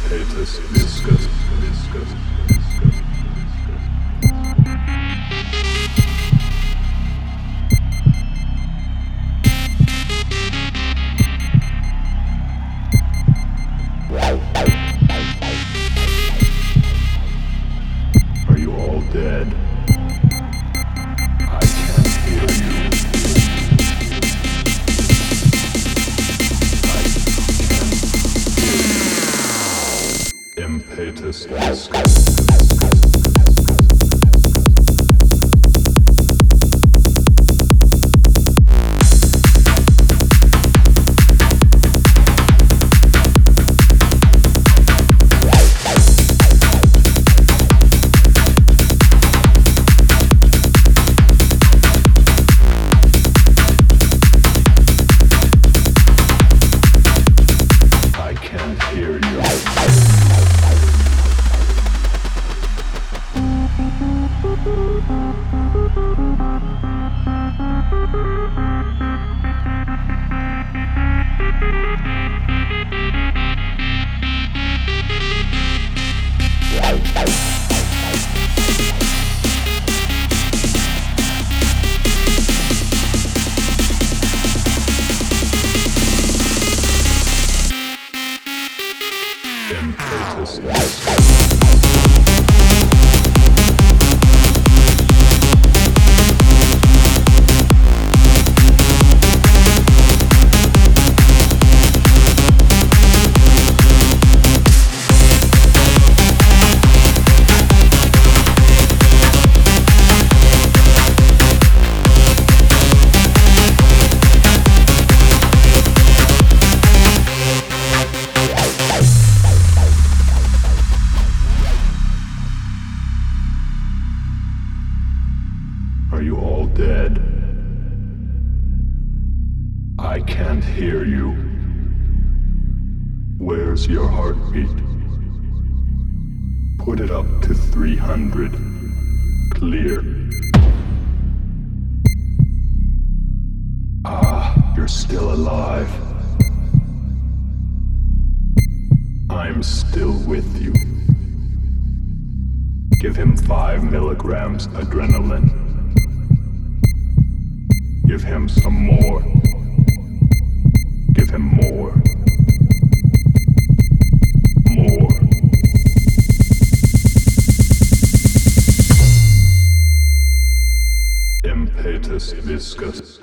Impetus viscous, viscous, viscous. Are you all dead? I can't hear you. I can't hear you. Impetus viscous. Impetus viscous. Are you all dead? I can't hear you. Where's your heartbeat? Put it up to 300. Clear. Ah, you're still alive. I'm still with you. Give him 5 milligrams adrenaline. Give him some more. Give him more. More. Impetus viscous.